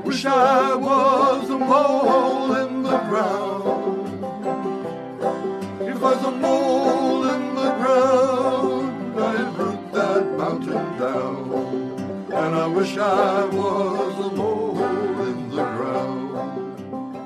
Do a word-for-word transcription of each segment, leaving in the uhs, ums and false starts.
wish I was a mole in the ground. If I was a mole in the ground, I'd root that mountain down. And I wish I was a mole in the ground.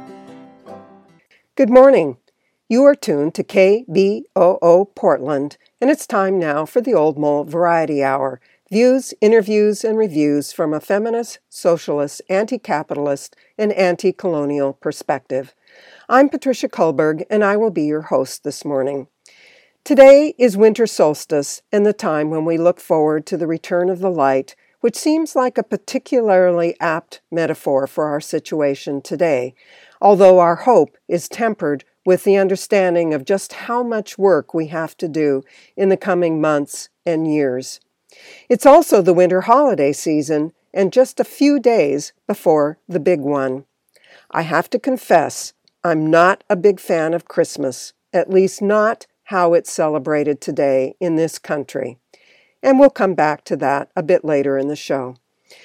Good morning. You are tuned to K B O O Portland, and it's time now for the Old Mole Variety Hour. Views, interviews, and reviews from a feminist, socialist, anti-capitalist, and anti-colonial perspective. I'm Patricia Kullberg, and I will be your host this morning. Today is winter solstice and the time when we look forward to the return of the light, which seems like a particularly apt metaphor for our situation today, although our hope is tempered with the understanding of just how much work we have to do in the coming months and years. It's also the winter holiday season and just a few days before the big one. I have to confess, I'm not a big fan of Christmas, at least not how it's celebrated today in this country. And we'll come back to that a bit later in the show.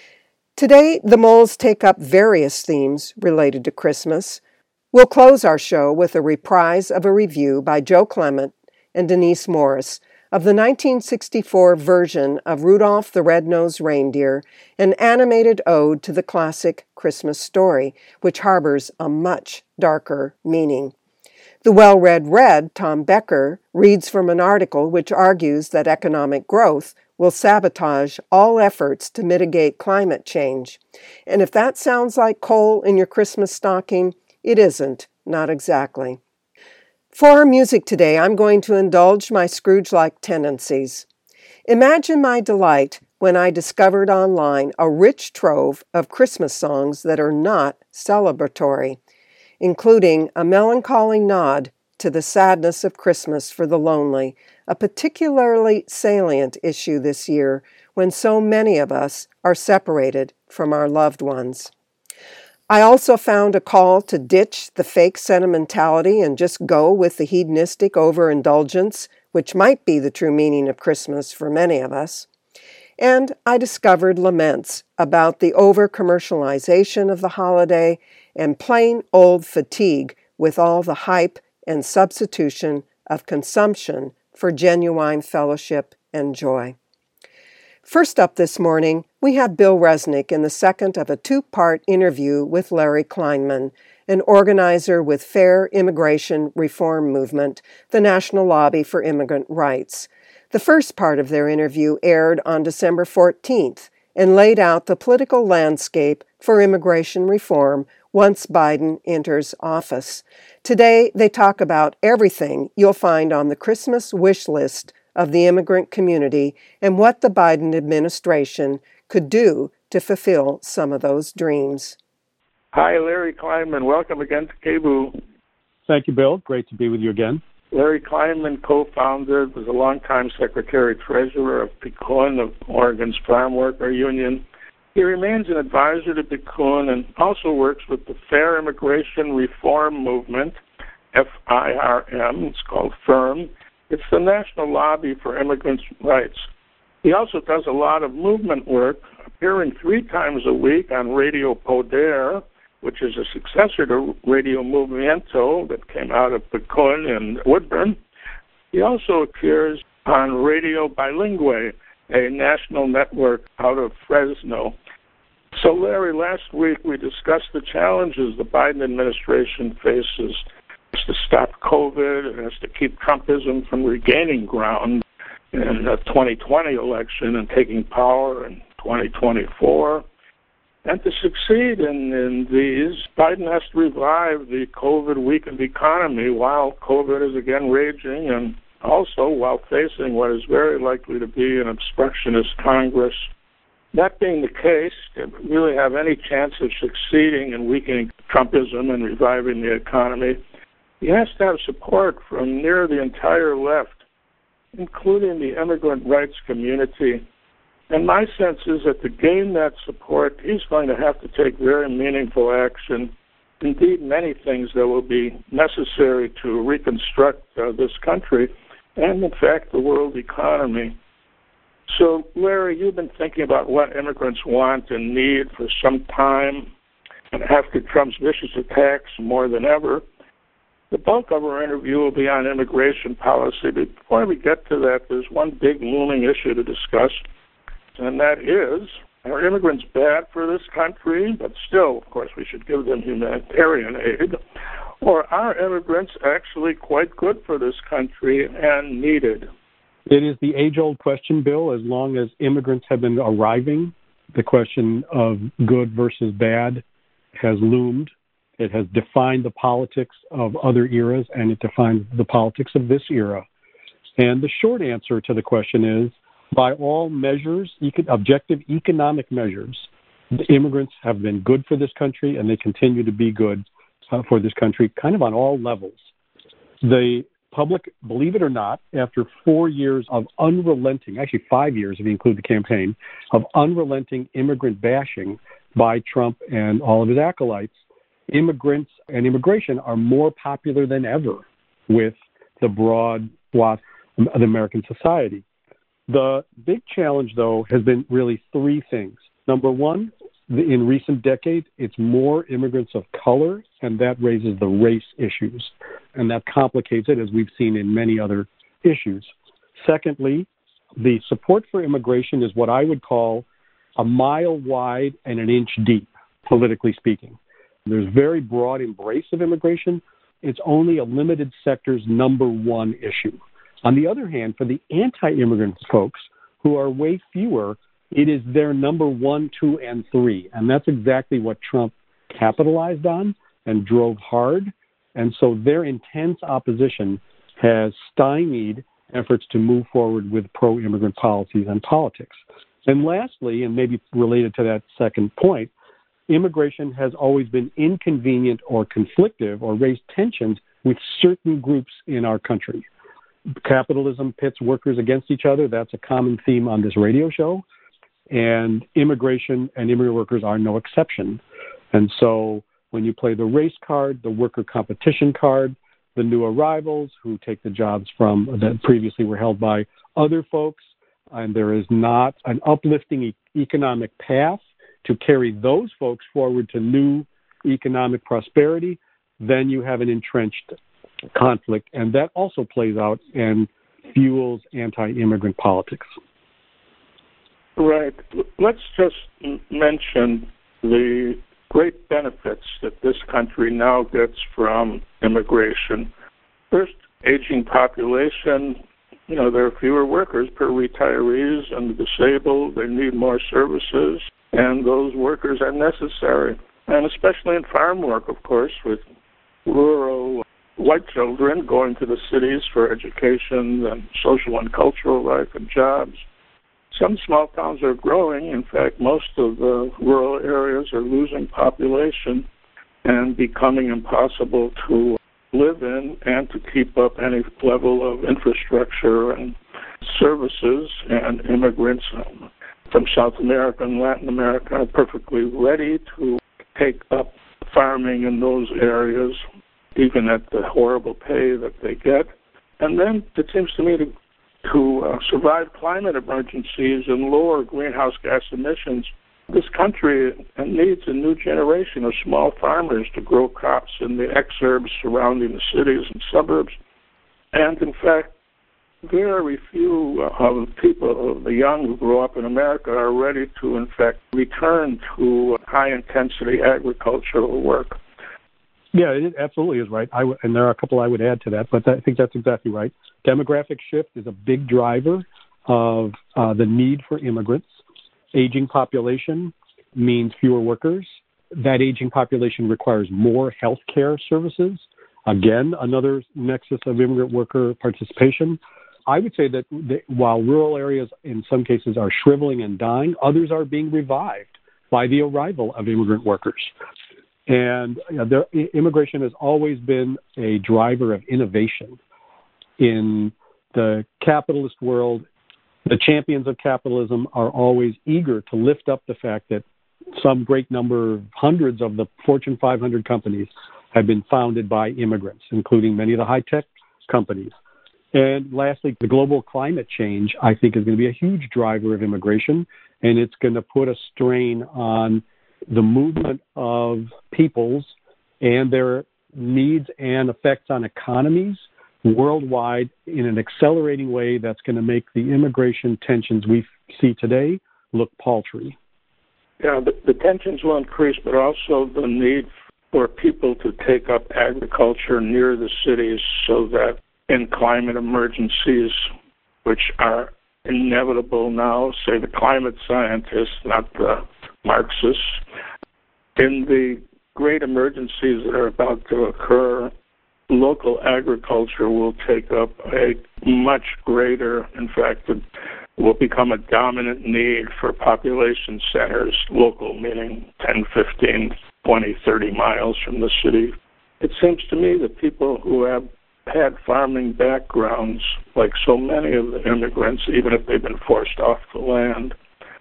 Today, the moles take up various themes related to Christmas. We'll close our show with a reprise of a review by Joe Clement and Denise Morris of the nineteen sixty-four version of Rudolph the Red-Nosed Reindeer, an animated ode to the classic Christmas story, which harbors a much darker meaning. The well-read Red, Tom Becker, reads from an article which argues that economic growth will sabotage all efforts to mitigate climate change. And if that sounds like coal in your Christmas stocking, it isn't, not exactly. For our music today, I'm going to indulge my Scrooge-like tendencies. Imagine my delight when I discovered online a rich trove of Christmas songs that are not celebratory, including a melancholy nod to the sadness of Christmas for the lonely, a particularly salient issue this year when so many of us are separated from our loved ones. I also found a call to ditch the fake sentimentality and just go with the hedonistic overindulgence, which might be the true meaning of Christmas for many of us. And I discovered laments about the over-commercialization of the holiday and plain old fatigue with all the hype and substitution of consumption for genuine fellowship and joy. First up this morning, we have Bill Resnick in the second of a two-part interview with Larry Kleinman, an organizer with Fair Immigration Reform Movement, the National Lobby for Immigrant Rights. The first part of their interview aired on December fourteenth and laid out the political landscape for immigration reform once Biden enters office. Today, they talk about everything you'll find on the Christmas wish list of the immigrant community and what the Biden administration could do to fulfill some of those dreams. Hi, Larry Kleinman. Welcome again to K B O O. Thank you, Bill. Great to be with you again. Larry Kleinman co-founded, was a longtime secretary-treasurer of P C U N, of Oregon's Farm Worker Union. He remains an advisor to P C U N and also works with the Fair Immigration Reform Movement, F I R M, it's called FIRM. It's the National Lobby for Immigrants' Rights. He also does a lot of movement work, appearing three times a week on Radio Poder, which is a successor to Radio Movimiento that came out of P C U N and Woodburn. He also appears on Radio Bilingue, a national network out of Fresno. So, Larry, last week we discussed the challenges the Biden administration faces to stop COVID and has to keep Trumpism from regaining ground in the twenty twenty election and taking power in twenty twenty-four. And to succeed in, in these, Biden has to revive the COVID-weakened economy while COVID is again raging and also while facing what is very likely to be an obstructionist Congress. That being the case, to really have any chance of succeeding in weakening Trumpism and reviving the economy, he has to have support from near the entire left, including the immigrant rights community. And my sense is that to gain that support, he's going to have to take very meaningful action, indeed many things that will be necessary to reconstruct uh, this country and, in fact, the world economy. So, Larry, you've been thinking about what immigrants want and need for some time. And after Trump's vicious attacks more than ever, the bulk of our interview will be on immigration policy. Before we get to that, there's one big looming issue to discuss, and that is, are immigrants bad for this country? But still, of course, we should give them humanitarian aid. Or are immigrants actually quite good for this country and needed? It is the age-old question, Bill. As long as immigrants have been arriving, the question of good versus bad has loomed. It has defined the politics of other eras, and it defines the politics of this era. And the short answer to the question is, by all measures, objective economic measures, the immigrants have been good for this country, and they continue to be good uh, for this country, kind of on all levels. The public, believe it or not, after four years of unrelenting, actually five years if you include the campaign, of unrelenting immigrant bashing by Trump and all of his acolytes, immigrants and immigration are more popular than ever with the broad swath of American society. The big challenge, though, has been really three things. Number one, in recent decades, it's more immigrants of color, and that raises the race issues. And that complicates it, as we've seen in many other issues. Secondly, the support for immigration is what I would call a mile wide and an inch deep, politically speaking. There's very broad embrace of immigration. It's only a limited sector's number one issue. On the other hand, for the anti-immigrant folks, who are way fewer, it is their number one, two, and three. And that's exactly what Trump capitalized on and drove hard. And so their intense opposition has stymied efforts to move forward with pro-immigrant policies and politics. And lastly, and maybe related to that second point, immigration has always been inconvenient or conflictive or raised tensions with certain groups in our country. Capitalism pits workers against each other. That's a common theme on this radio show. And immigration and immigrant workers are no exception. And so when you play the race card, the worker competition card, the new arrivals who take the jobs from that previously were held by other folks, and there is not an uplifting e- economic path to carry those folks forward to new economic prosperity, then you have an entrenched conflict, and that also plays out and fuels anti-immigrant politics. Right. Let's just mention the great benefits that this country now gets from immigration. First, aging population. You know, there are fewer workers per retirees and the disabled. They need more services, and those workers are necessary. And especially in farm work, of course, with rural white children going to the cities for education and social and cultural life and jobs. Some small towns are growing. In fact, most of the rural areas are losing population and becoming impossible to live in and to keep up any level of infrastructure and services. And immigrants from South America and Latin America are perfectly ready to take up farming in those areas, even at the horrible pay that they get. And then it seems to me to to uh, survive climate emergencies and lower greenhouse gas emissions, this country needs a new generation of small farmers to grow crops in the exurbs surrounding the cities and suburbs. And in fact, very few of the people, the young who grow up in America, are ready to, in fact, return to high-intensity agricultural work. Yeah, it absolutely is right. I w- and there are a couple I would add to that, but I think that's exactly right. Demographic shift is a big driver of uh, the need for immigrants. Aging population means fewer workers. That aging population requires more health care services. Again, another nexus of immigrant worker participation. I would say that the, while rural areas in some cases are shriveling and dying, others are being revived by the arrival of immigrant workers. And you know, there, immigration has always been a driver of innovation. In the capitalist world, the champions of capitalism are always eager to lift up the fact that some great number, hundreds of the Fortune five hundred companies have been founded by immigrants, including many of the high-tech companies. And lastly, the global climate change, I think, is going to be a huge driver of immigration, and it's going to put a strain on the movement of peoples and their needs and effects on economies worldwide in an accelerating way that's going to make the immigration tensions we see today look paltry. Yeah, the, the tensions will increase, but also the need for people to take up agriculture near the cities so that in climate emergencies, which are inevitable now, say the climate scientists, not the Marxists, in the great emergencies that are about to occur, local agriculture will take up a much greater, in fact, it will become a dominant need for population centers, local meaning ten, fifteen, twenty, thirty miles from the city. It seems to me that people who have had farming backgrounds, like so many of the immigrants, even if they've been forced off the land,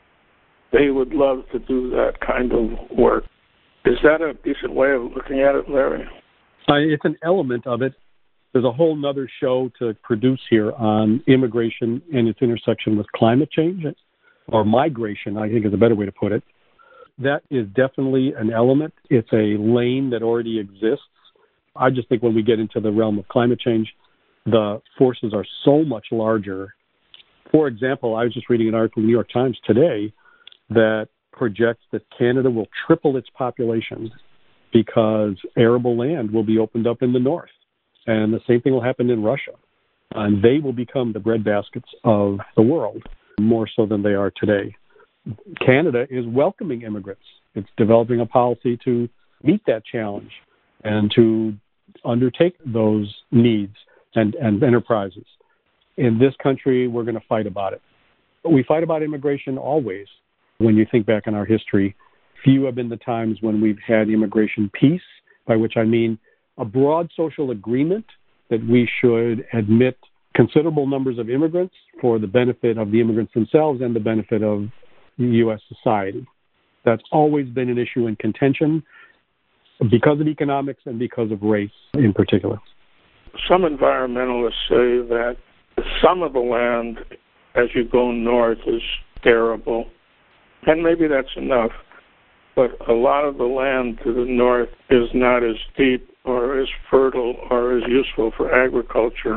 they would love to do that kind of work. Is that a decent way of looking at it, Larry? Uh, it's an element of it. There's a whole nother show to produce here on immigration and its intersection with climate change, or migration, I think is a better way to put it. That is definitely an element. It's a lane that already exists. I just think when we get into the realm of climate change, the forces are so much larger. For example, I was just reading an article in the New York Times today that projects that Canada will triple its population because arable land will be opened up in the north. And the same thing will happen in Russia. And they will become the breadbaskets of the world, more so than they are today. Canada is welcoming immigrants. It's developing a policy to meet that challenge and to undertake those needs and, and enterprises. In this country, we're going to fight about it. But we fight about immigration always. When you think back on our history, few have been the times when we've had immigration peace, by which I mean a broad social agreement that we should admit considerable numbers of immigrants for the benefit of the immigrants themselves and the benefit of U S society. That's always been an issue in contention because of economics and because of race in particular. Some environmentalists say that some of the land as you go north is arable, and maybe that's enough, but a lot of the land to the north is not as deep or as fertile or as useful for agriculture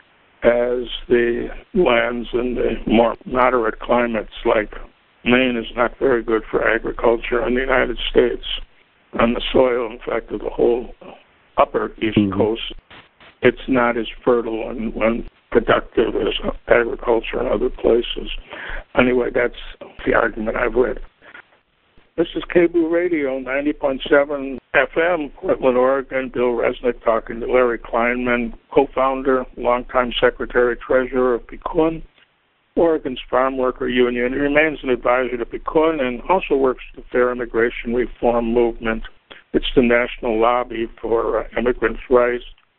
as the lands in the more moderate climates, like Maine is not very good for agriculture in the United States. On the soil, in fact, of the whole upper East mm-hmm. Coast, it's not as fertile and, and productive as agriculture in other places. Anyway, that's the argument I've read. This is K B O O Radio, ninety point seven F M, Portland, Oregon. Bill Resnick talking to Larry Kleinman, co-founder, longtime secretary-treasurer of PCUN, Oregon's Farm Worker Union. He remains an advisor to PCUN and also works with the Fair Immigration Reform Movement. It's the national lobby for uh, immigrants' rights.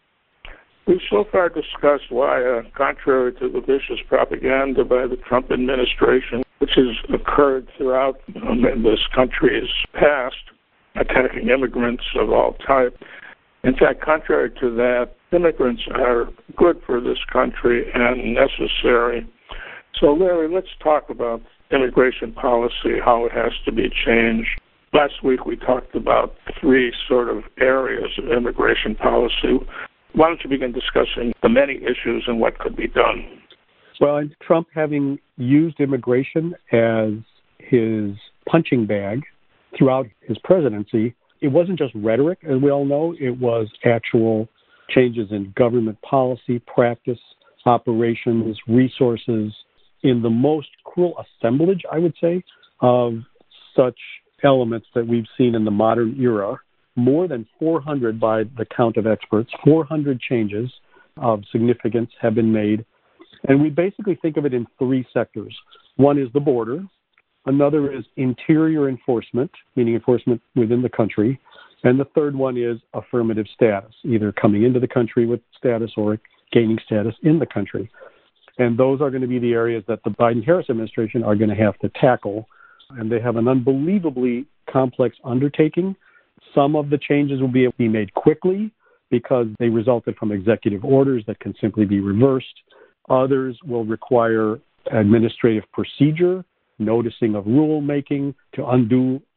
We've so far discussed why, uh, contrary to the vicious propaganda by the Trump administration, which has occurred throughout um, this country's past, attacking immigrants of all type. In fact, contrary to that, immigrants are good for this country and necessary. So, Larry, let's talk about immigration policy, how it has to be changed. Last week we talked about three sort of areas of immigration policy. Why don't you begin discussing the many issues and what could be done? Well, Trump having used immigration as his punching bag throughout his presidency, it wasn't just rhetoric, as we all know. It was actual changes in government policy, practice, operations, resources, in the most cruel assemblage, I would say, of such elements that we've seen in the modern era. More than four hundred, by the count of experts, four hundred changes of significance have been made. And we basically think of it in three sectors. One is the border. Another is interior enforcement, meaning enforcement within the country. And the third one is affirmative status, either coming into the country with status or gaining status in the country. And those are going to be the areas that the Biden-Harris administration are going to have to tackle. And they have an unbelievably complex undertaking. Some of the changes will be able to be made quickly because they resulted from executive orders that can simply be reversed. Others will require administrative procedure, noticing of rulemaking to undo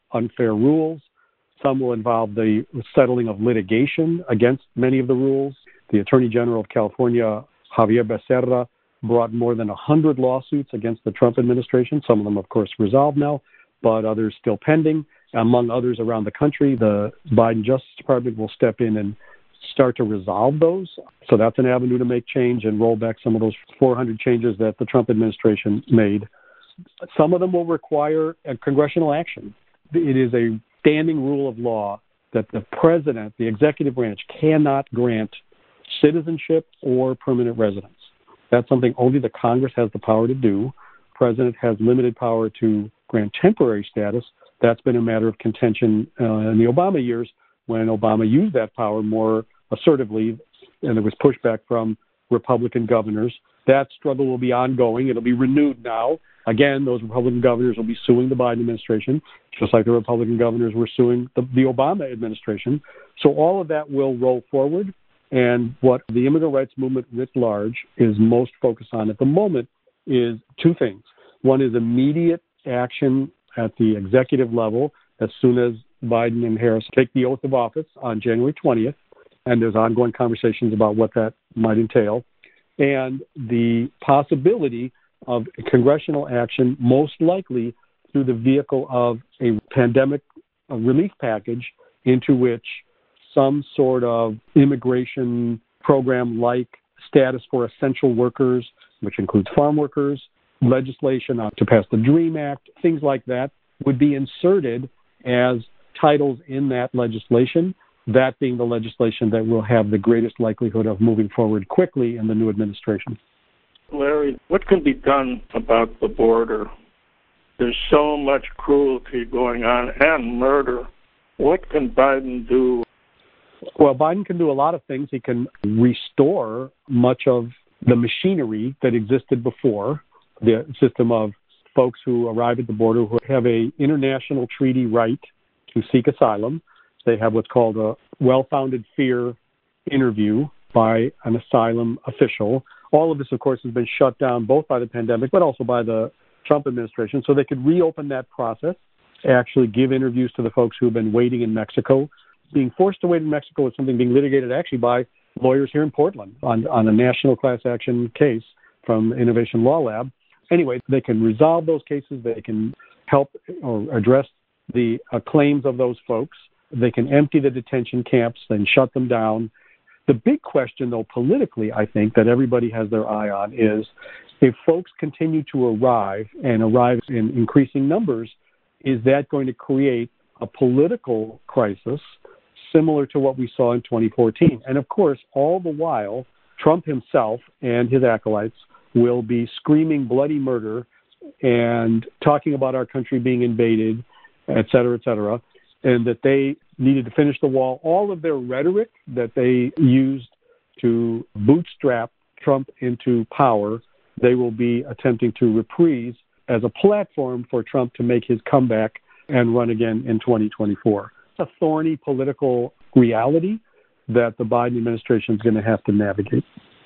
unfair rules. Some will involve the settling of litigation against many of the rules. The Attorney General of California, Javier Becerra, brought more than one hundred lawsuits against the Trump administration. Some of them, of course, resolved now, but others still pending. Among others around the country, the Biden Justice Department will step in and start to resolve those. So that's an avenue to make change and roll back some of those four hundred changes that the Trump administration made. Some of them will require a congressional action. It is a standing rule of law that the president, the executive branch, cannot grant citizenship or permanent residence. That's something only the Congress has the power to do. The president has limited power to grant temporary status. That's been a matter of contention uh, in the Obama years when Obama used that power more assertively, and there was pushback from Republican governors. That struggle will be ongoing. It'll be renewed now. Again, those Republican governors will be suing the Biden administration, just like the Republican governors were suing the, the Obama administration. So all of that will roll forward. And what the immigrant rights movement writ large is most focused on at the moment is two things. One is immediate action at the executive level as soon as Biden and Harris take the oath of office on January twentieth, and there's ongoing conversations about what that might entail, and the possibility of congressional action, most likely through the vehicle of a pandemic relief package into which some sort of immigration program like status for essential workers, which includes farm workers, legislation to pass the DREAM Act, things like that, would be inserted as titles in that legislation, that being the legislation that will have the greatest likelihood of moving forward quickly in the new administration. Larry, what can be done about the border? There's so much cruelty going on and murder. What can Biden do? Well, Biden can do a lot of things. He can restore much of the machinery that existed before, the system of folks who arrive at the border who have a international treaty right to seek asylum. They have what's called a well-founded fear interview by an asylum official. All of this, of course, has been shut down both by the pandemic but also by the Trump administration. So they could reopen that process, actually give interviews to the folks who have been waiting in Mexico. Being forced to wait in Mexico is something being litigated actually by lawyers here in Portland on, on a national class action case from Innovation Law Lab. Anyway, they can resolve those cases. They can help or address the uh, claims of those folks. They can empty the detention camps and shut them down. The big question, though, politically, I think, that everybody has their eye on is if folks continue to arrive and arrive in increasing numbers, is that going to create a political crisis similar to what we saw in twenty fourteen? And, of course, all the while, Trump himself and his acolytes will be screaming bloody murder and talking about our country being invaded, et cetera, et cetera, and that they needed to finish the wall. All of their rhetoric that they used to bootstrap Trump into power, they will be attempting to reprise as a platform for Trump to make his comeback and run again in twenty twenty-four. It's a thorny political reality that the Biden administration is going to have to navigate.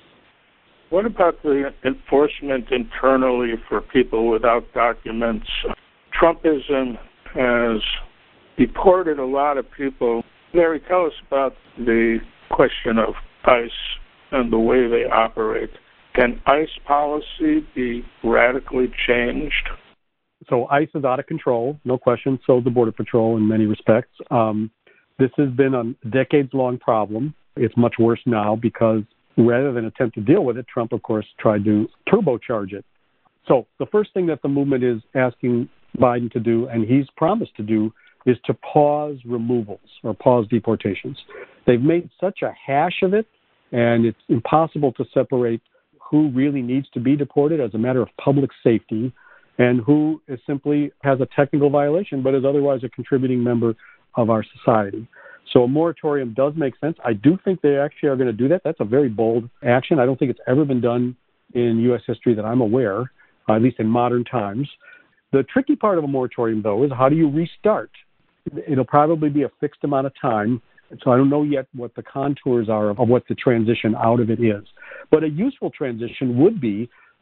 What about the enforcement internally for people without documents? Trumpism has deported a lot of people. Larry, tell us about the question of ICE and the way they operate. Can ICE policy be radically changed? So ICE is out of control, no question. So is the Border Patrol in many respects. Um, this has been a decades-long problem. It's much worse now because rather than attempt to deal with it, Trump, of course, tried to turbocharge it. So the first thing that the movement is asking Biden to do, and he's promised to do, is to pause removals or pause deportations. They've made such a hash of it, and it's impossible to separate who really needs to be deported as a matter of public safety and who is simply has a technical violation but is otherwise a contributing member of our society. So a moratorium does make sense. I do think they actually are going to do that. That's a very bold action. I don't think it's ever been done in U S history that I'm aware, uh, at least in modern times. The tricky part of a moratorium, though, is how do you restart? It'll probably be a fixed amount of time, so I don't know yet what the contours are of what the transition out of it is. But a useful transition would be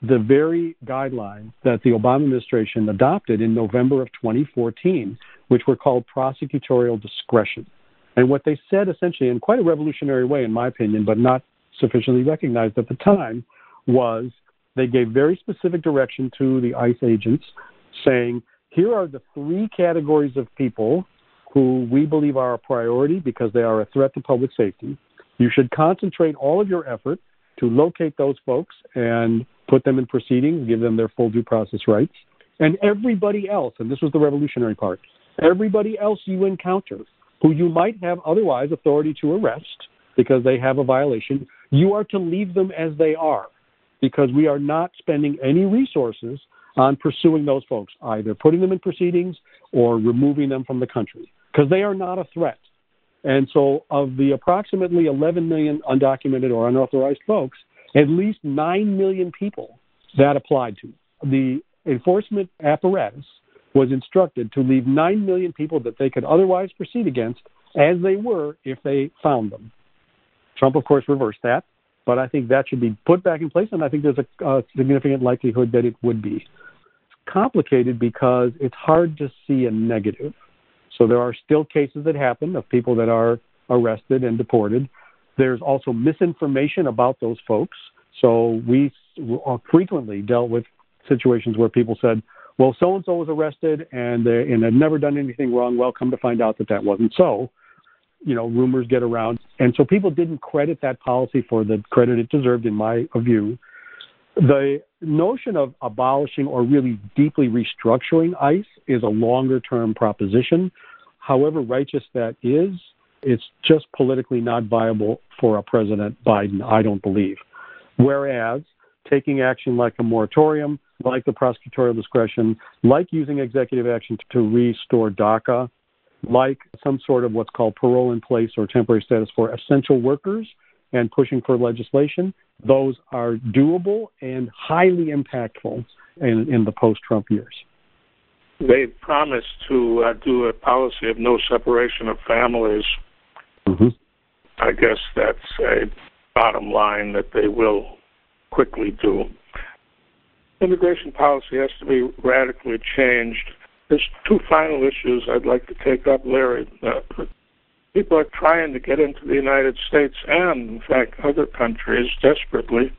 the very guidelines that the Obama administration adopted in November of twenty fourteen, which were called prosecutorial discretion. And what they said essentially, in quite a revolutionary way, in my opinion, but not sufficiently recognized at the time, was they gave very specific direction to the ICE agents saying, here are the three categories of people who we believe are a priority because they are a threat to public safety. You should concentrate all of your effort to locate those folks and put them in proceedings, give them their full due process rights. And everybody else, and this was the revolutionary part, everybody else you encounter who you might have otherwise authority to arrest because they have a violation, you are to leave them as they are because we are not spending any resources on pursuing those folks, either putting them in proceedings or removing them from the country because they are not a threat. And so of the approximately eleven million undocumented or unauthorized folks, at least nine million people that applied to. The enforcement apparatus was instructed to leave nine million people that they could otherwise proceed against as they were if they found them. Trump, of course, reversed that, but I think that should be put back in place, and I think there's a, a significant likelihood that it would be. It's complicated because it's hard to see a negative. So there are still cases that happen of people that are arrested and deported. There's also misinformation about those folks. So we frequently dealt with situations where people said, well, so-and-so was arrested and, they, and had never done anything wrong. Well, come to find out that that wasn't so. You know, rumors get around. And so people didn't credit that policy for the credit it deserved, in my view. The notion of abolishing or really deeply restructuring ICE is a longer-term proposition. However righteous that is, it's just politically not viable for a President Biden, I don't believe. Whereas taking action like a moratorium, like the prosecutorial discretion, like using executive action to restore DACA, like some sort of what's called parole in place or temporary status for essential workers and pushing for legislation, those are doable and highly impactful in, in the post-Trump years. They promised to uh, do a policy of no separation of families. Mm-hmm. I guess that's a bottom line that they will quickly do. Immigration policy has to be radically changed. There's two final issues I'd like to take up, Larry. Uh, people are trying to get into the United States and, in fact, other countries desperately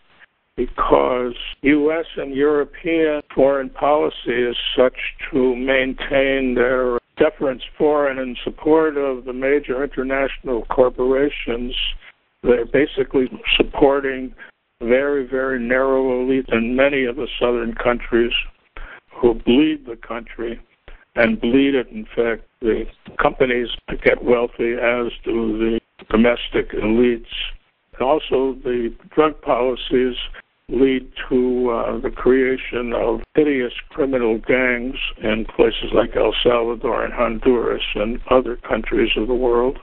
because U S and European foreign policy is such to maintain their deference for and in support of the major international corporations. They're basically supporting very, very narrow elite in many of the southern countries who bleed the country and bleed it, in fact, the companies get wealthy, as do the domestic elites. Also, the drug policies lead to uh, the creation of hideous criminal gangs in places like El Salvador and Honduras and other countries of the world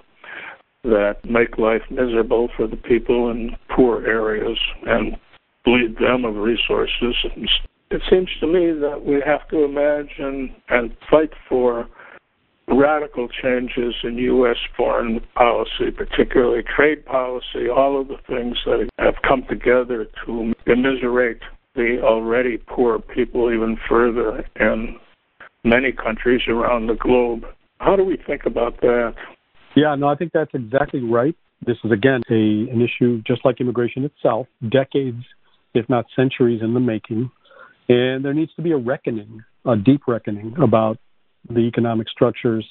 that make life miserable for the people in poor areas and bleed them of resources. It seems to me that we have to imagine and fight for radical changes in U S foreign policy, particularly trade policy, all of the things that have come together to immiserate the already poor people even further in many countries around the globe. How do we think about that? Yeah, no, I think that's exactly right. This is, again, a, an issue just like immigration itself, decades, if not centuries in the making. And there needs to be a reckoning, a deep reckoning about the economic structures.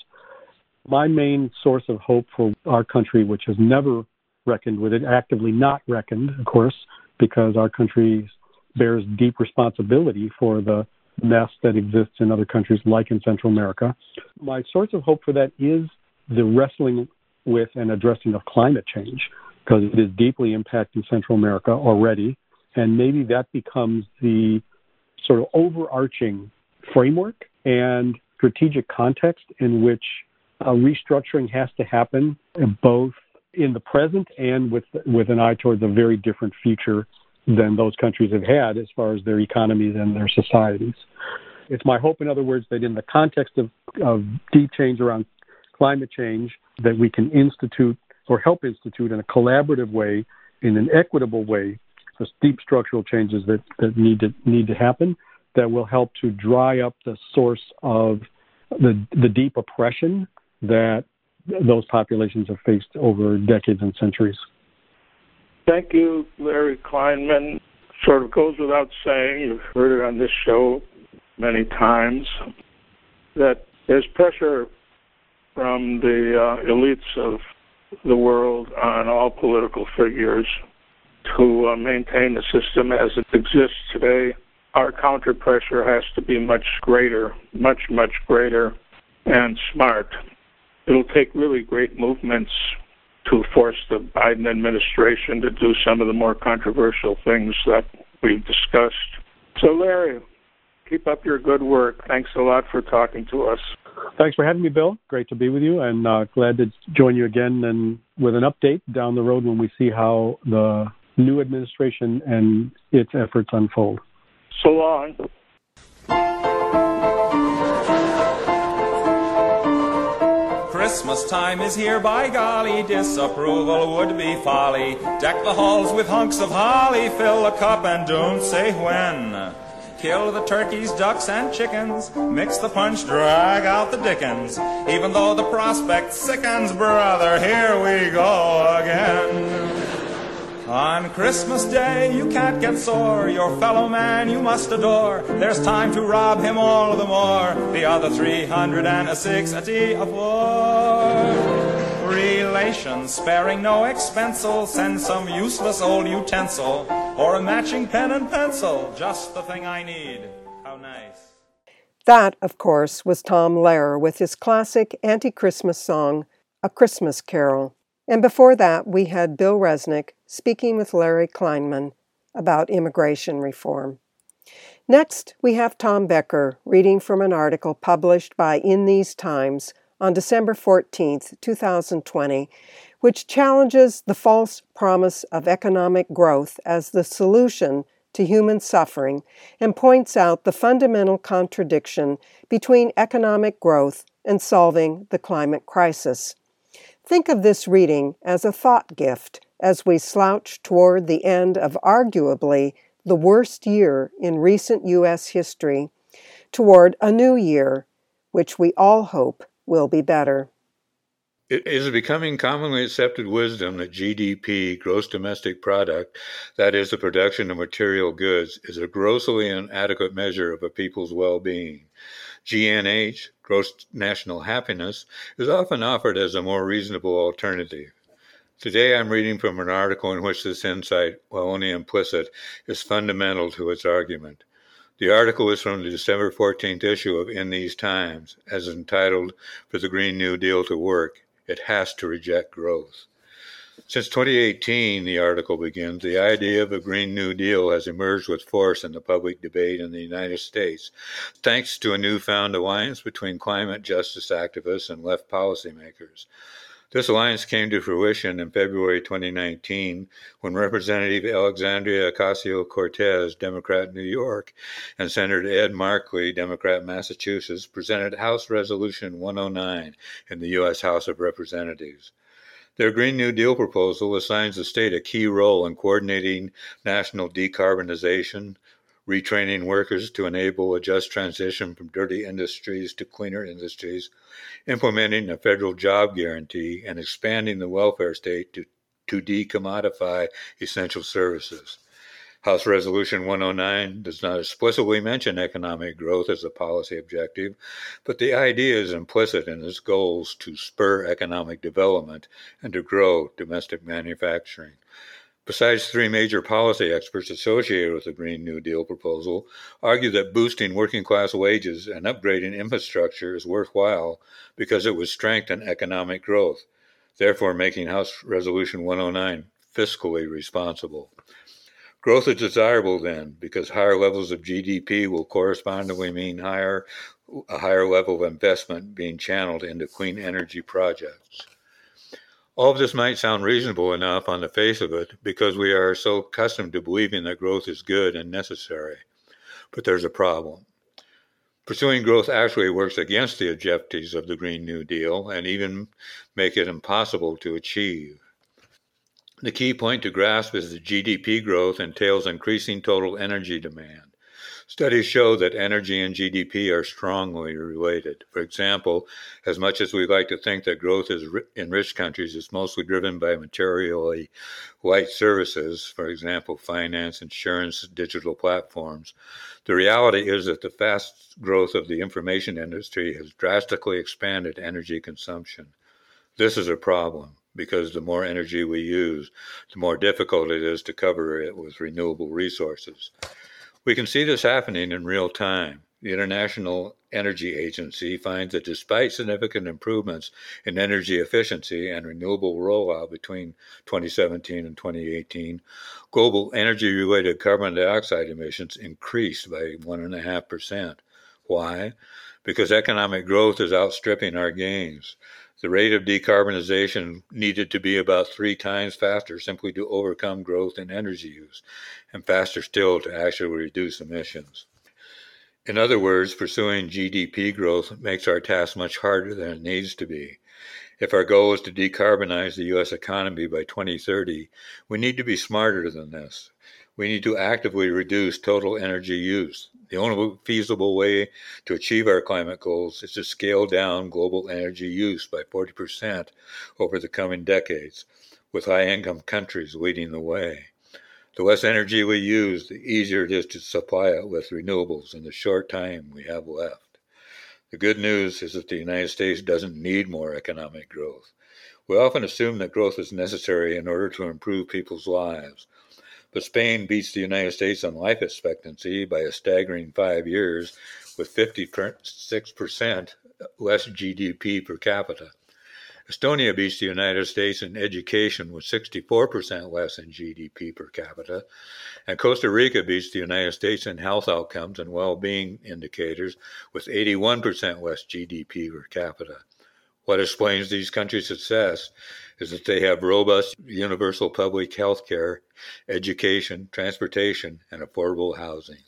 My main source of hope for our country, which has never reckoned with it, actively not reckoned, of course, because our country bears deep responsibility for the mess that exists in other countries like in Central America. My source of hope for that is the wrestling with and addressing of climate change, because it is deeply impacting Central America already. And maybe that becomes the sort of overarching framework and strategic context in which a restructuring has to happen, both in the present and with with an eye towards a very different future than those countries have had as far as their economies and their societies. It's my hope, in other words, that in the context of, of deep change around climate change, that we can institute or help institute in a collaborative way, in an equitable way, deep structural changes that, that need to need to happen that will help to dry up the source of the the deep oppression that those populations have faced over decades and centuries. Thank you, Larry Kleinman. Sort of goes without saying, you've heard it on this show many times, that there's pressure from the uh, elites of the world on all political figures to uh, maintain the system as it exists today. Our counter pressure has to be much greater, much, much greater and smart. It'll take really great movements to force the Biden administration to do some of the more controversial things that we've discussed. So, Larry, keep up your good work. Thanks a lot for talking to us. Thanks for having me, Bill. Great to be with you, and uh, glad to join you again and with an update down the road when we see how the new administration and its efforts unfold. So long. Christmas time is here, by golly, disapproval would be folly. Deck the halls with hunks of holly, fill a cup and don't say when. Kill the turkeys, ducks, and chickens, mix the punch, drag out the dickens. Even though the prospect sickens, brother, here we go again. On Christmas Day you can't get sore, your fellow man you must adore. There's time to rob him all the more, the other three hundred and sixty of war. Relations sparing no expens'll send some useless old utensil, or a matching pen and pencil, just the thing I need. How nice. That, of course, was Tom Lehrer with his classic anti-Christmas song, A Christmas Carol. And before that, we had Bill Resnick speaking with Larry Kleinman about immigration reform. Next, we have Tom Becker reading from an article published by In These Times on December fourteenth, twenty twenty, which challenges the false promise of economic growth as the solution to human suffering and points out the fundamental contradiction between economic growth and solving the climate crisis. Think of this reading as a thought gift as we slouch toward the end of arguably the worst year in recent U S history toward a new year, which we all hope will be better. It is becoming commonly accepted wisdom that G D P, gross domestic product, that is the production of material goods, is a grossly inadequate measure of a people's well-being. G N H, gross national happiness, is often offered as a more reasonable alternative. Today I'm reading from an article in which this insight, while only implicit, is fundamental to its argument. The article is from the December fourteenth issue of In These Times, as entitled, For the Green New Deal to Work, It Has to Reject Growth. Since twenty eighteen, the article begins, the idea of a Green New Deal has emerged with force in the public debate in the United States, thanks to a newfound alliance between climate justice activists and left policymakers. This alliance came to fruition in February twenty nineteen when Representative Alexandria Ocasio-Cortez, Democrat New York, and Senator Ed Markey, Democrat Massachusetts, presented House Resolution one oh nine in the U S House of Representatives. Their Green New Deal proposal assigns the state a key role in coordinating national decarbonization, retraining workers to enable a just transition from dirty industries to cleaner industries, implementing a federal job guarantee, and expanding the welfare state to, to decommodify essential services. House Resolution one oh nine does not explicitly mention economic growth as a policy objective, but the idea is implicit in its goals to spur economic development and to grow domestic manufacturing. Besides, three major policy experts associated with the Green New Deal proposal argue that boosting working-class wages and upgrading infrastructure is worthwhile because it would strengthen economic growth, therefore making House Resolution one oh nine fiscally responsible. Growth is desirable then because higher levels of G D P will correspondingly mean higher, a higher level of investment being channeled into clean energy projects. All of this might sound reasonable enough on the face of it because we are so accustomed to believing that growth is good and necessary. But there's a problem. Pursuing growth actually works against the objectives of the Green New Deal and even make it impossible to achieve. The key point to grasp is that G D P growth entails increasing total energy demand. Studies show that energy and G D P are strongly related. For example, as much as we like to think that growth is in rich countries is mostly driven by materially light services, for example, finance, insurance, digital platforms, the reality is that the fast growth of the information industry has drastically expanded energy consumption. This is a problem, because the more energy we use, the more difficult it is to cover it with renewable resources. We can see this happening in real time. The International Energy Agency finds that despite significant improvements in energy efficiency and renewable rollout between twenty seventeen and twenty eighteen, global energy-related carbon dioxide emissions increased by one point five percent. Why? Because economic growth is outstripping our gains. The rate of decarbonization needed to be about three times faster simply to overcome growth in energy use, and faster still to actually reduce emissions. In other words, pursuing G D P growth makes our task much harder than it needs to be. If our goal is to decarbonize the U S economy by twenty thirty, we need to be smarter than this. We need to actively reduce total energy use. The only feasible way to achieve our climate goals is to scale down global energy use by forty percent over the coming decades, with high-income countries leading the way. The less energy we use, the easier it is to supply it with renewables in the short time we have left. The good news is that the United States doesn't need more economic growth. We often assume that growth is necessary in order to improve people's lives. But Spain beats the United States on life expectancy by a staggering five years with fifty-six percent less G D P per capita. Estonia beats the United States in education with sixty-four percent less in G D P per capita. And Costa Rica beats the United States in health outcomes and well-being indicators with eighty-one percent less G D P per capita. What explains these countries' success is that they have robust universal public health care, education, transportation, and affordable housing.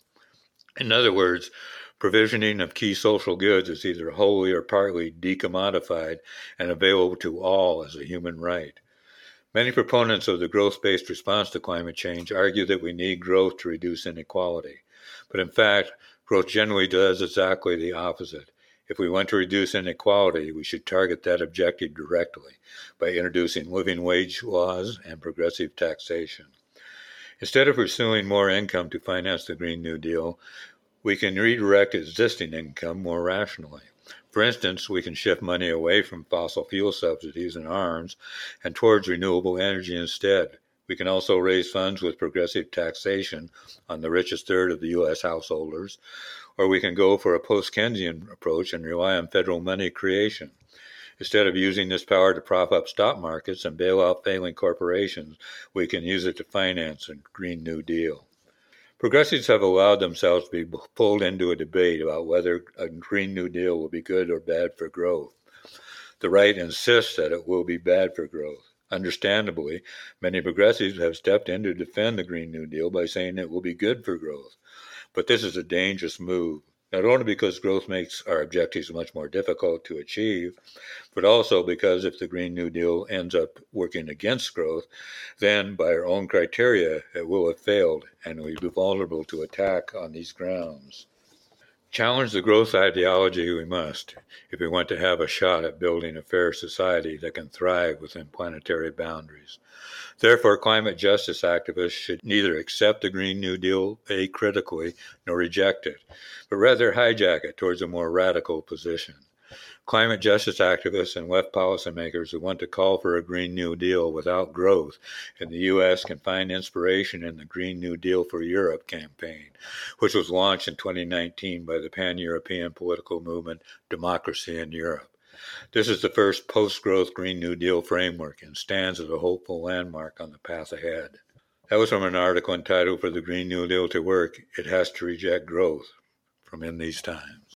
In other words, provisioning of key social goods is either wholly or partly decommodified and available to all as a human right. Many proponents of the growth-based response to climate change argue that we need growth to reduce inequality. But in fact, growth generally does exactly the opposite. If we want to reduce inequality, we should target that objective directly by introducing living wage laws and progressive taxation. Instead of pursuing more income to finance the Green New Deal, we can redirect existing income more rationally. For instance, we can shift money away from fossil fuel subsidies and arms and towards renewable energy instead. We can also raise funds with progressive taxation on the richest third of the U S householders, or we can go for a post-Keynesian approach and rely on federal money creation. Instead of using this power to prop up stock markets and bail out failing corporations, we can use it to finance a Green New Deal. Progressives have allowed themselves to be pulled into a debate about whether a Green New Deal will be good or bad for growth. The right insists that it will be bad for growth. Understandably, many progressives have stepped in to defend the Green New Deal by saying it will be good for growth. But this is a dangerous move, not only because growth makes our objectives much more difficult to achieve, but also because if the Green New Deal ends up working against growth, then by our own criteria, it will have failed and we'll be vulnerable to attack on these grounds. Challenge the growth ideology we must if we want to have a shot at building a fair society that can thrive within planetary boundaries. Therefore, climate justice activists should neither accept the Green New Deal acritically nor reject it, but rather hijack it towards a more radical position. Climate justice activists and left policymakers who want to call for a Green New Deal without growth in the U S can find inspiration in the Green New Deal for Europe campaign, which was launched in twenty nineteen by the pan-European political movement Democracy in Europe. This is the first post-growth Green New Deal framework and stands as a hopeful landmark on the path ahead. That was from an article entitled "For the Green New Deal to Work, It Has to Reject Growth" from In These Times.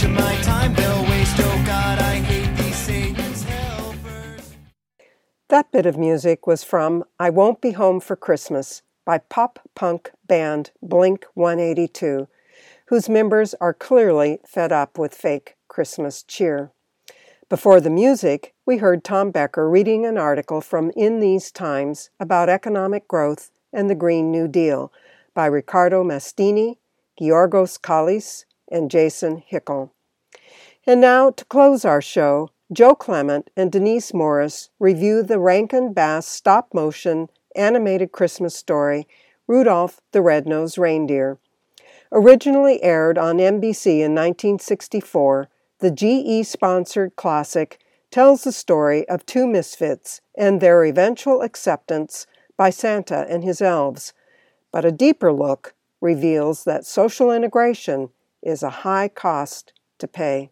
much of my time they'll waste. Oh God, I hate these Satan's helpers. That bit of music was from I Won't Be Home for Christmas by pop-punk band Blink one eighty-two, whose members are clearly fed up with fake Christmas cheer. Before the music, we heard Tom Becker reading an article from In These Times about economic growth and the Green New Deal by Riccardo Mastini, Georgos Kallis, and Jason Hickel. And now, to close our show, Joe Clement and Denise Morris review the Rankin Bass stop-motion animated Christmas story, Rudolph the Red-Nosed Reindeer. Originally aired on N B C in nineteen sixty-four, the G E-sponsored classic tells the story of two misfits and their eventual acceptance by Santa and his elves, but a deeper look reveals that social integration is a high cost to pay.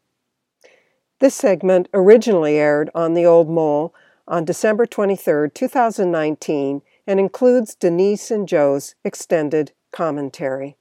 This segment originally aired on The Old Mole on December twenty-third, two thousand nineteen, and includes Denise and Joe's extended commentary.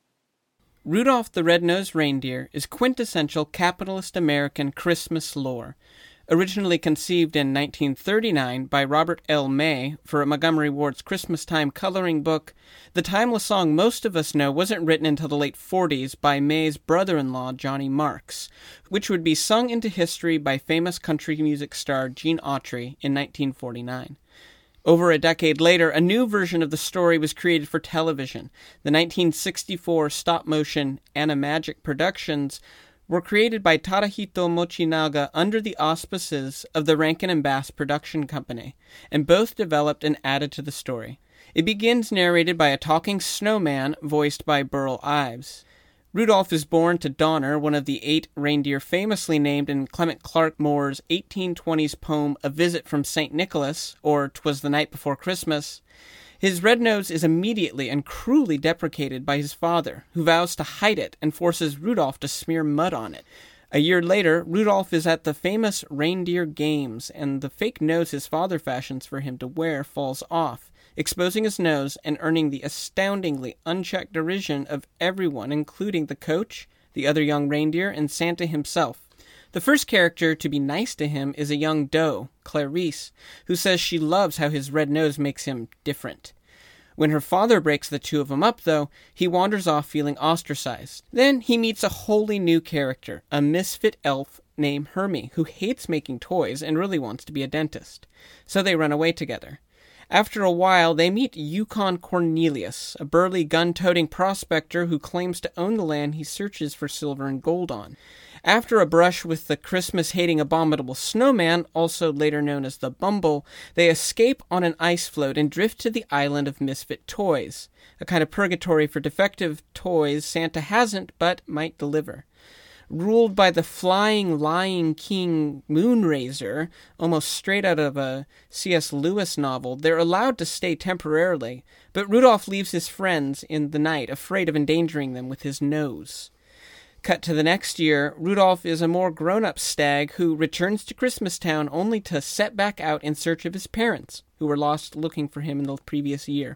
Rudolph the Red-Nosed Reindeer is quintessential capitalist American Christmas lore. Originally conceived in nineteen thirty-nine by Robert L. May for Montgomery Ward's Christmastime coloring book, the timeless song most of us know wasn't written until the late forties by May's brother-in-law, Johnny Marks, which would be sung into history by famous country music star Gene Autry in nineteen forty-nine. Over a decade later, a new version of the story was created for television. The nineteen sixty-four stop-motion Animagic Productions were created by Tadahito Mochinaga under the auspices of the Rankin and Bass Production Company, and both developed and added to the story. It begins narrated by a talking snowman voiced by Burl Ives. Rudolph is born to Donner, one of the eight reindeer famously named in Clement Clarke Moore's eighteen twenties poem A Visit from Saint Nicholas, or 'Twas the Night Before Christmas. His red nose is immediately and cruelly deprecated by his father, who vows to hide it and forces Rudolph to smear mud on it. A year later, Rudolph is at the famous Reindeer Games, and the fake nose his father fashions for him to wear falls off, exposing his nose and earning the astoundingly unchecked derision of everyone, including the coach, the other young reindeer, and Santa himself. The first character to be nice to him is a young doe, Clarice, who says she loves how his red nose makes him different. When her father breaks the two of them up, though, he wanders off feeling ostracized. Then he meets a wholly new character, a misfit elf named Hermie, who hates making toys and really wants to be a dentist. So they run away together. After a while, they meet Yukon Cornelius, a burly gun-toting prospector who claims to own the land he searches for silver and gold on. After a brush with the Christmas-hating abominable snowman, also later known as the Bumble, they escape on an ice float and drift to the island of misfit toys, a kind of purgatory for defective toys Santa hasn't but might deliver. Ruled by the flying, lying king Moonrazer, almost straight out of a C S Lewis novel, they're allowed to stay temporarily, but Rudolph leaves his friends in the night, afraid of endangering them with his nose. Cut to the next year, Rudolph is a more grown-up stag who returns to Christmastown only to set back out in search of his parents, who were lost looking for him in the previous year.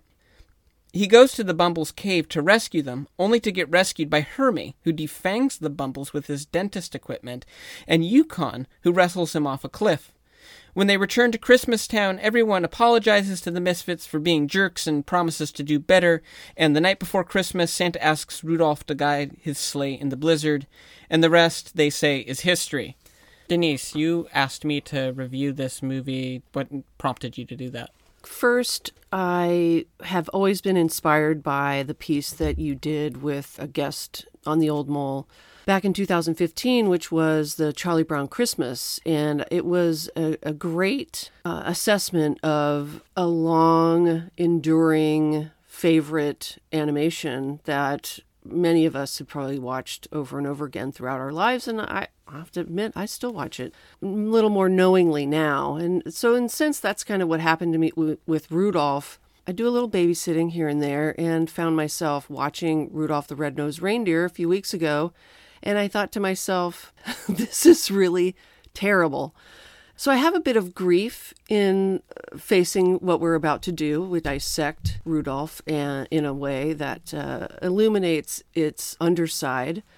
He goes to the Bumble's cave to rescue them, only to get rescued by Hermie, who defangs the Bumbles with his dentist equipment, and Yukon, who wrestles him off a cliff. When they return to Christmastown, everyone apologizes to the Misfits for being jerks and promises to do better, and the night before Christmas, Santa asks Rudolph to guide his sleigh in the blizzard, and the rest, they say, is history. Denise, you asked me to review this movie. What prompted you to do that? First, I have always been inspired by the piece that you did with a guest on The Old Mole back in two thousand fifteen, which was the Charlie Brown Christmas. And it was a, a great uh, assessment of a long, enduring favorite animation that many of us have probably watched over and over again throughout our lives. And I, I have to admit, I still watch it a little more knowingly now. And so in a sense, that's kind of what happened to me w- with Rudolph. I do a little babysitting here and there and found myself watching Rudolph the Red-Nosed Reindeer a few weeks ago. And I thought to myself, this is really terrible. So I have a bit of grief in facing what we're about to do. We dissect Rudolph and, in a way that uh, illuminates its underside.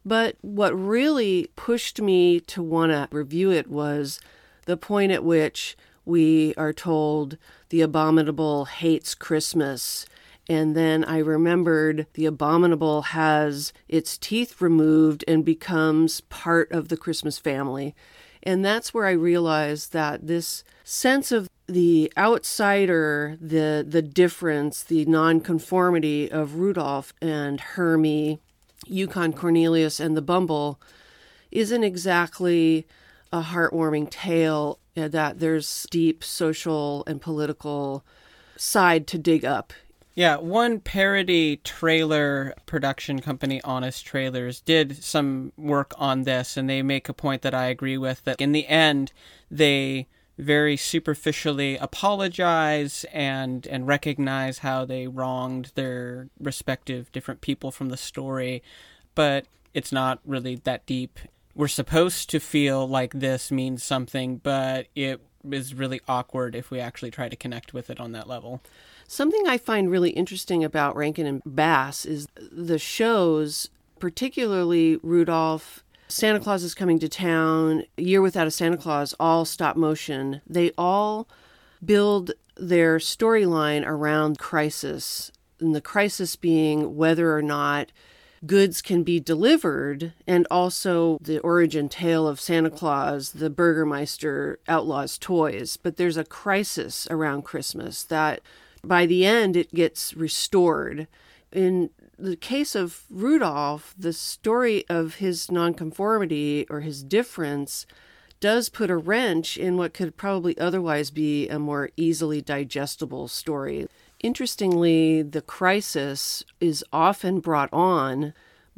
But what really pushed me to want to review it was the point at which we are told the abominable hates Christmas. And then I remembered the abominable has its teeth removed and becomes part of the Christmas family. And that's where I realized that this sense of the outsider, the the difference, the nonconformity of Rudolph and Hermie, Yukon Cornelius, and the Bumble isn't exactly a heartwarming tale, that there's deep social and political side to dig up. Yeah, one parody trailer production company, Honest Trailers, did some work on this, and they make a point that I agree with, that in the end, they very superficially apologize and and recognize how they wronged their respective different people from the story, but it's not really that deep. We're supposed to feel like this means something, but it is really awkward if we actually try to connect with it on that level. Something I find really interesting about Rankin and Bass is the shows, particularly Rudolph, Santa Claus is Coming to Town, A Year Without a Santa Claus, all stop motion. They all build their storyline around crisis, and the crisis being whether or not goods can be delivered, and also the origin tale of Santa Claus, the Burgermeister outlaws toys. But there's a crisis around Christmas that by the end it gets restored. In the case of Rudolph, the story of his nonconformity or his difference does put a wrench in what could probably otherwise be a more easily digestible story. Interestingly, the crisis is often brought on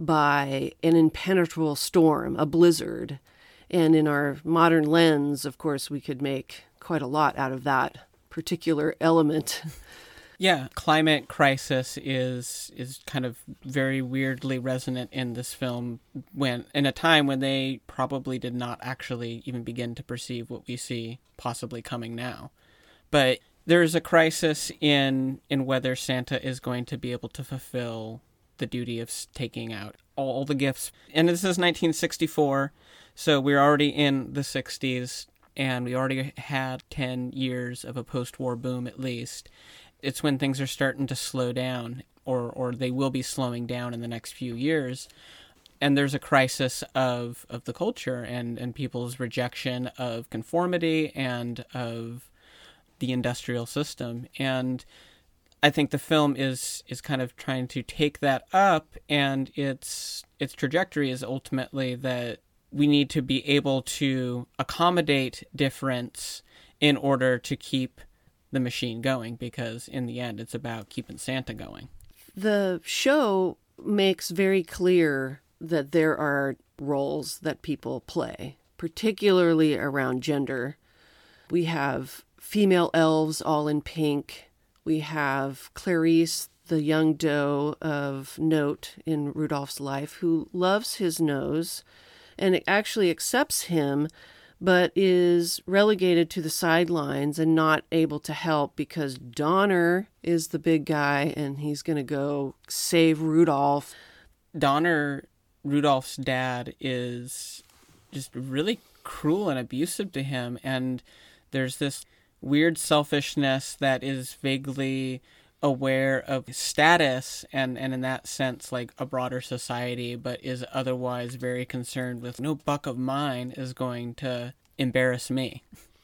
by an impenetrable storm, a blizzard. And in our modern lens, of course, we could make quite a lot out of that particular element. Yeah, climate crisis is is kind of very weirdly resonant in this film, when in a time when they probably did not actually even begin to perceive what we see possibly coming now. But there is a crisis in in whether Santa is going to be able to fulfill the duty of taking out all the gifts. And this is nineteen sixty-four, so we're already in the sixties, and we already had ten years of a post-war boom at least. It's when things are starting to slow down, or or they will be slowing down in the next few years. And there's a crisis of, of the culture and, and people's rejection of conformity and of the industrial system. And I think the film is is kind of trying to take that up, and its its trajectory is ultimately that we need to be able to accommodate difference in order to keep the machine going, because in the end it's about keeping Santa going. The show makes very clear that there are roles that people play, particularly around gender. We have female elves all in pink. We have Clarice, the young doe of note in Rudolph's life, who loves his nose and actually accepts him, but is relegated to the sidelines and not able to help because Donner is the big guy and he's going to go save Rudolph. Donner, Rudolph's dad, is just really cruel and abusive to him, and there's this weird selfishness that is vaguely aware of status and, and in that sense like a broader society, but is otherwise very concerned with no buck of mine is going to embarrass me.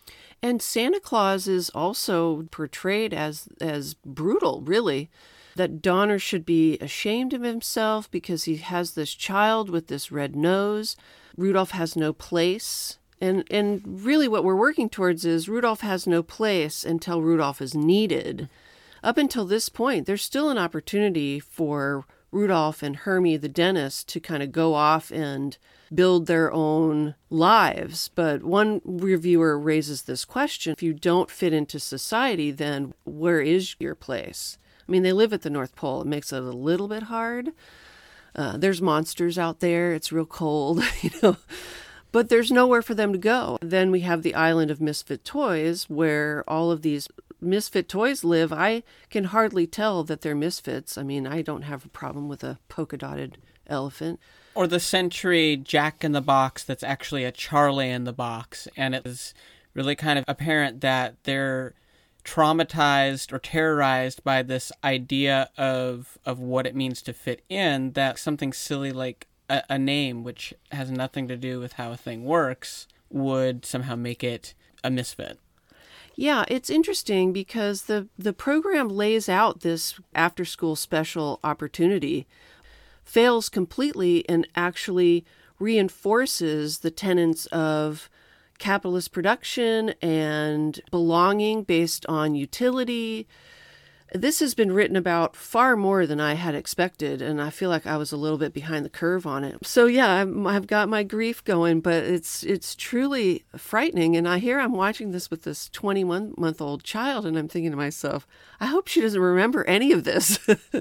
And Santa Claus is also portrayed as as brutal, really. That Donner should be ashamed of himself because he has this child with this red nose. Rudolph has no place. And and really what we're working towards is Rudolph has no place until Rudolph is needed. Up until this point, there's still an opportunity for Rudolph and Hermie the dentist to kind of go off and build their own lives. But one reviewer raises this question: if you don't fit into society, then where is your place? I mean, they live at the North Pole. It makes it a little bit hard. Uh, there's monsters out there. It's real cold, you know. But there's nowhere for them to go. Then we have the island of misfit toys where all of these misfit toys live, I can hardly tell that they're misfits. I mean, I don't have a problem with a polka-dotted elephant. Or the Century Jack in the Box that's actually a Charlie in the Box. And it is really kind of apparent that they're traumatized or terrorized by this idea of of what it means to fit in, that something silly like a, a name, which has nothing to do with how a thing works, would somehow make it a misfit. Yeah, it's interesting because the, the program lays out this after-school special opportunity, fails completely, and actually reinforces the tenets of capitalist production and belonging based on utility. This has been written about far more than I had expected, and I feel like I was a little bit behind the curve on it. So yeah, I'm, I've got my grief going, but it's it's truly frightening. And I hear I'm watching this with this twenty-one-month-old child, and I'm thinking to myself, I hope she doesn't remember any of this.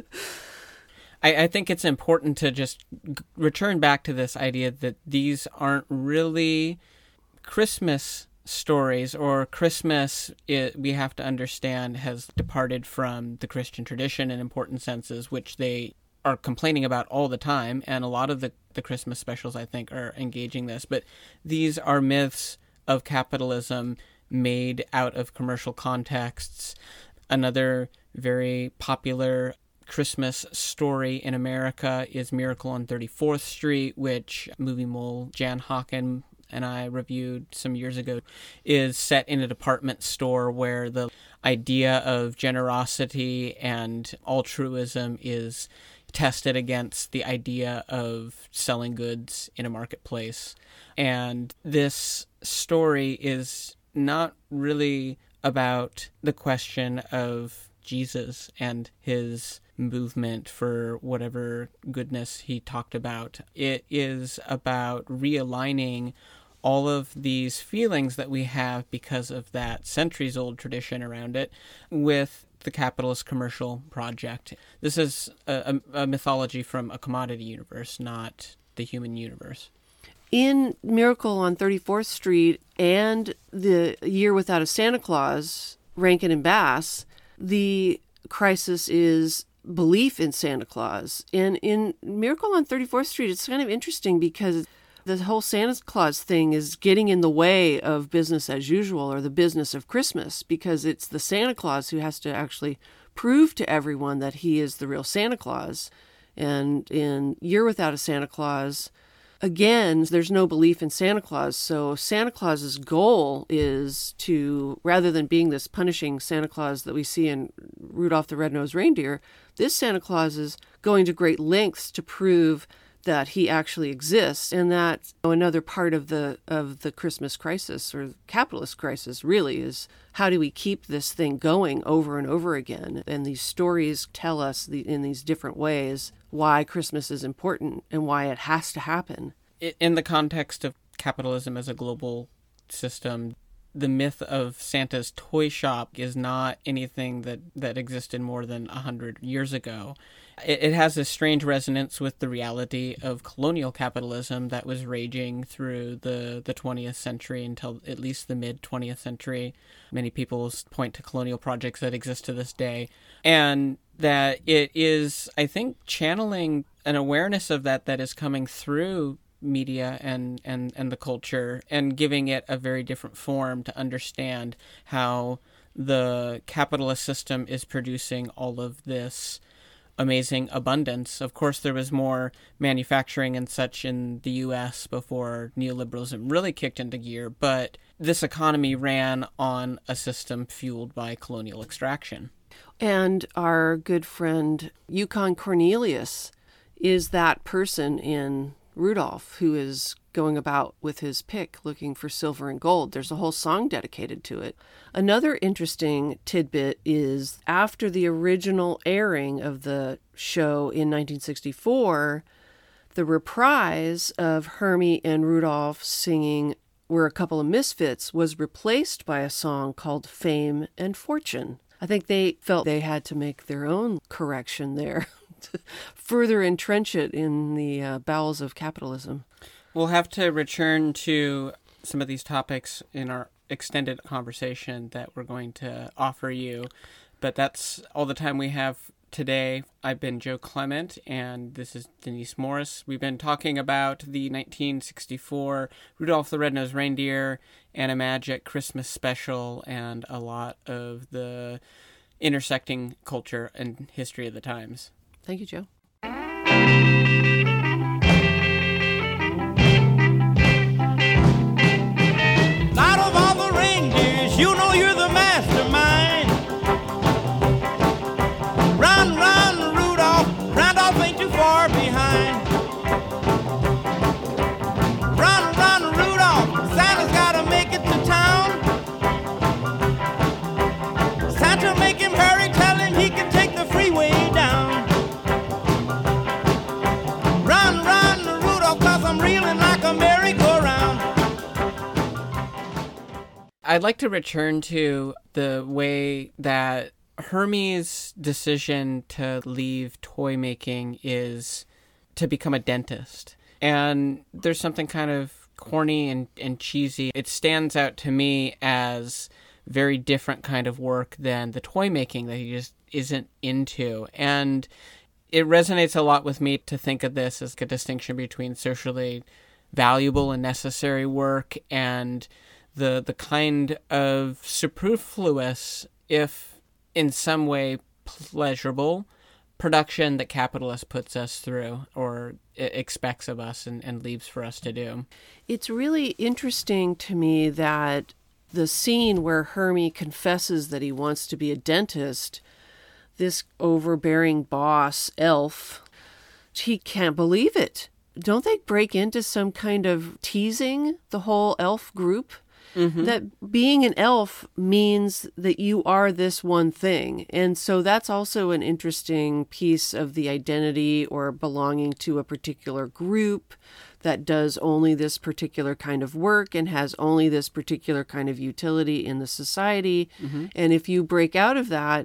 I, I think it's important to just return back to this idea that these aren't really Christmas stories, or Christmas, it, we have to understand, has departed from the Christian tradition in important senses, which they are complaining about all the time. And a lot of the, the Christmas specials, I think, are engaging this. But these are myths of capitalism made out of commercial contexts. Another very popular Christmas story in America is Miracle on thirty-fourth Street, which movie mole Jan Hawken and I reviewed some years ago, is set in a department store where the idea of generosity and altruism is tested against the idea of selling goods in a marketplace. And this story is not really about the question of Jesus and his movement for whatever goodness he talked about. It is about realigning all of these feelings that we have because of that centuries-old tradition around it with the capitalist commercial project. This is a, a, a mythology from a commodity universe, not the human universe. In Miracle on thirty-fourth Street and The Year Without a Santa Claus, Rankin and Bass, the crisis is belief in Santa Claus. And in Miracle on thirty-fourth Street, it's kind of interesting because the whole Santa Claus thing is getting in the way of business as usual, or the business of Christmas, because it's the Santa Claus who has to actually prove to everyone that he is the real Santa Claus. And in Year Without a Santa Claus, again, there's no belief in Santa Claus. So Santa Claus's goal is to, rather than being this punishing Santa Claus that we see in Rudolph the Red-Nosed Reindeer, this Santa Claus is going to great lengths to prove that he actually exists. And that, you know, another part of the of the Christmas crisis, or capitalist crisis, really, is how do we keep this thing going over and over again? And these stories tell us the, in these different ways why Christmas is important and why it has to happen. In the context of capitalism as a global system, the myth of Santa's toy shop is not anything that, that existed more than one hundred years ago. It, it has a strange resonance with the reality of colonial capitalism that was raging through the, the twentieth century until at least the mid-twentieth century. Many people point to colonial projects that exist to this day. And that it is, I think, channeling an awareness of that that is coming through media and, and, and the culture, and giving it a very different form to understand how the capitalist system is producing all of this amazing abundance. Of course, there was more manufacturing and such in the U S before neoliberalism really kicked into gear, but this economy ran on a system fueled by colonial extraction. And our good friend Yukon Cornelius is that person in Rudolph who is going about with his pick looking for silver and gold. There's a whole song dedicated to it. Another interesting tidbit is after the original airing of the show in nineteen sixty-four, the reprise of Hermie and Rudolph singing We're a Couple of Misfits was replaced by a song called Fame and Fortune. I think they felt they had to make their own correction there to further entrench it in the uh, bowels of capitalism. We'll have to return to some of these topics in our extended conversation that we're going to offer you. But that's all the time we have today. I've been Joe Clement, and this is Denise Morris. We've been talking about the nineteen sixty-four Rudolph the Red-Nosed Reindeer Animagic Christmas special and a lot of the intersecting culture and history of the times. Thank you, Joe. Out of all the reindeers, you know you're the mastermind. Run, run, Rudolph, Randolph ain't too far behind. Run, run, Rudolph, Santa's gotta make it to town. Santa make him hurry, tell him he can take the freeway down. Run, run, Rudolph, cause I'm reeling like a merry-go-round. I'd like to return to the way that Hermie's decision to leave toy making is to become a dentist. And there's something kind of corny and, and cheesy. It stands out to me as very different kind of work than the toy making that he just isn't into. And it resonates a lot with me to think of this as a distinction between socially valuable and necessary work and the the kind of superfluous, if in some way pleasurable, production that capitalist puts us through or expects of us and, and leaves for us to do. It's really interesting to me that the scene where Hermie confesses that he wants to be a dentist, this overbearing boss, Elf, he can't believe it. Don't they break into some kind of teasing, the whole elf group? Mm-hmm. That being an elf means that you are this one thing. And so that's also an interesting piece of the identity or belonging to a particular group that does only this particular kind of work and has only this particular kind of utility in the society. Mm-hmm. And if you break out of that,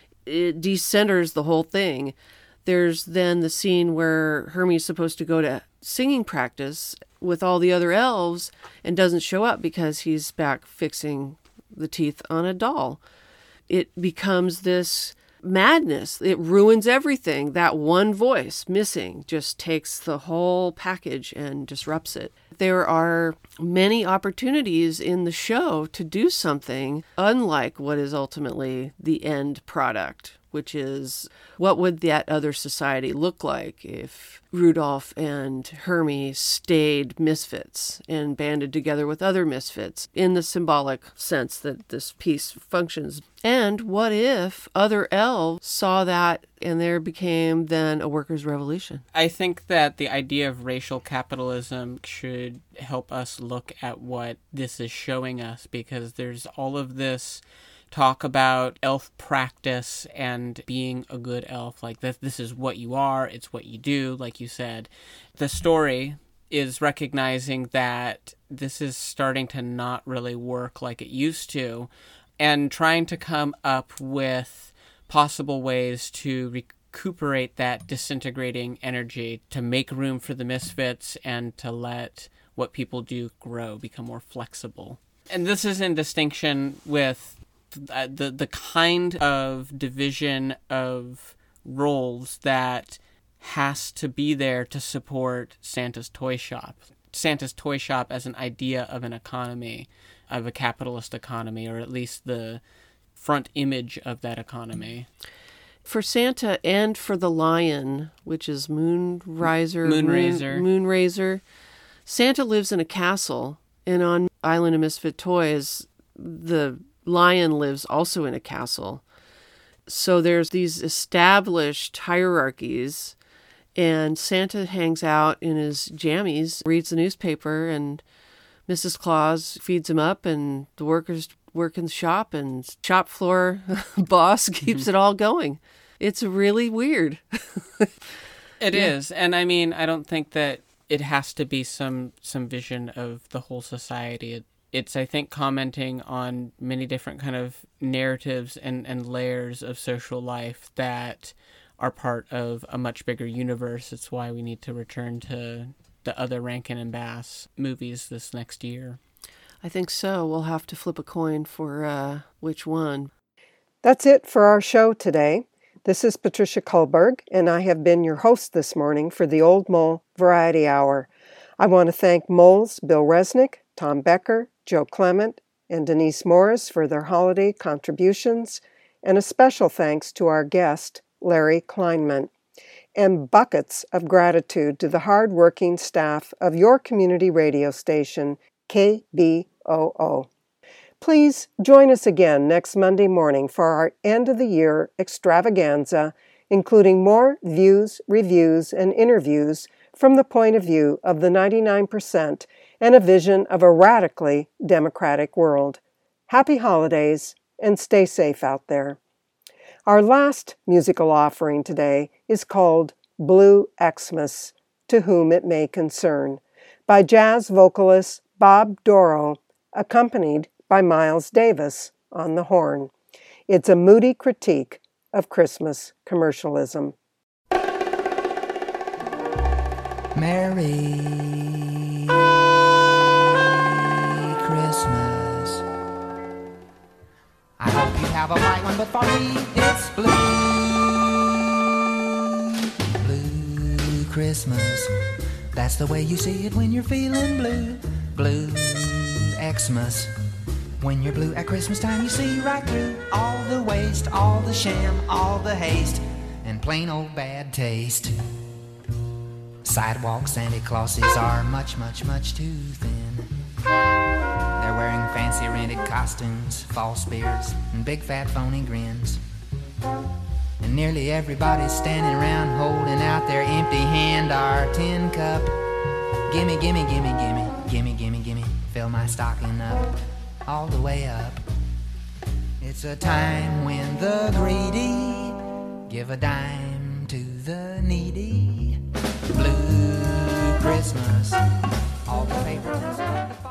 it decenters the whole thing. There's then the scene where Hermie's supposed to go to singing practice with all the other elves and doesn't show up because he's back fixing the teeth on a doll. It becomes this madness. It ruins everything. That one voice missing just takes the whole package and disrupts it. There are many opportunities in the show to do something unlike what is ultimately the end product, which is what would that other society look like if Rudolph and Hermie stayed misfits and banded together with other misfits in the symbolic sense that this piece functions. And what if other elves saw that and there became then a workers' revolution? I think that the idea of racial capitalism should help us look at what this is showing us, because there's all of this talk about elf practice and being a good elf, like this, this is what you are, it's what you do, like you said. The story is recognizing that this is starting to not really work like it used to, and trying to come up with possible ways to recuperate that disintegrating energy, to make room for the misfits and to let what people do grow, become more flexible. And this is in distinction with Uh, the the kind of division of roles that has to be there to support Santa's Toy Shop. Santa's Toy Shop as an idea of an economy, of a capitalist economy, or at least the front image of that economy. For Santa and for the lion, which is Moonriser, Moonraiser. Moon, Moonraiser, Santa lives in a castle, and on Island of Misfit Toys, the lion lives also in a castle. So there's these established hierarchies, and Santa hangs out in his jammies, reads the newspaper, and Missus Claus feeds him up, and the workers work in the shop, and shop floor boss keeps mm-hmm. it all going. It's really weird. It yeah. is. And I mean, I don't think that it has to be some, some vision of the whole society. It, It's, I think, commenting on many different kind of narratives and, and layers of social life that are part of a much bigger universe. It's why we need to return to the other Rankin and Bass movies this next year. I think so. We'll have to flip a coin for uh, which one. That's it for our show today. This is Patricia Kullberg, and I have been your host this morning for the Old Mole Variety Hour. I want to thank Moles Bill Resnick, Tom Becker, Joe Clement, and Denise Morris for their holiday contributions, and a special thanks to our guest, Larry Kleinman, and buckets of gratitude to the hard-working staff of your community radio station, K B O O. Please join us again next Monday morning for our end-of-the-year extravaganza, including more views, reviews, and interviews from the point of view of the ninety-nine percent and a vision of a radically democratic world. Happy holidays, and stay safe out there. Our last musical offering today is called Blue Xmas, To Whom It May Concern, by jazz vocalist Bob Dorough, accompanied by Miles Davis on the horn. It's a moody critique of Christmas commercialism. Merry Christmas. I hope you have a white one, but for me it's blue. Blue Christmas. That's the way you see it when you're feeling blue. Blue Xmas. When you're blue at Christmas time, you see right through all the waste, all the sham, all the haste, and plain old bad taste. Sidewalk Santa Clauses are much, much, much too thin. They're wearing fancy rented costumes, false beards, and big fat phony grins. And nearly everybody's standing around holding out their empty hand or tin cup. Gimme, gimme, gimme, gimme, gimme, gimme, gimme, fill my stocking up, all the way up. It's a time when the greedy give a dime to the needy. Blue Christmas, all the favorites.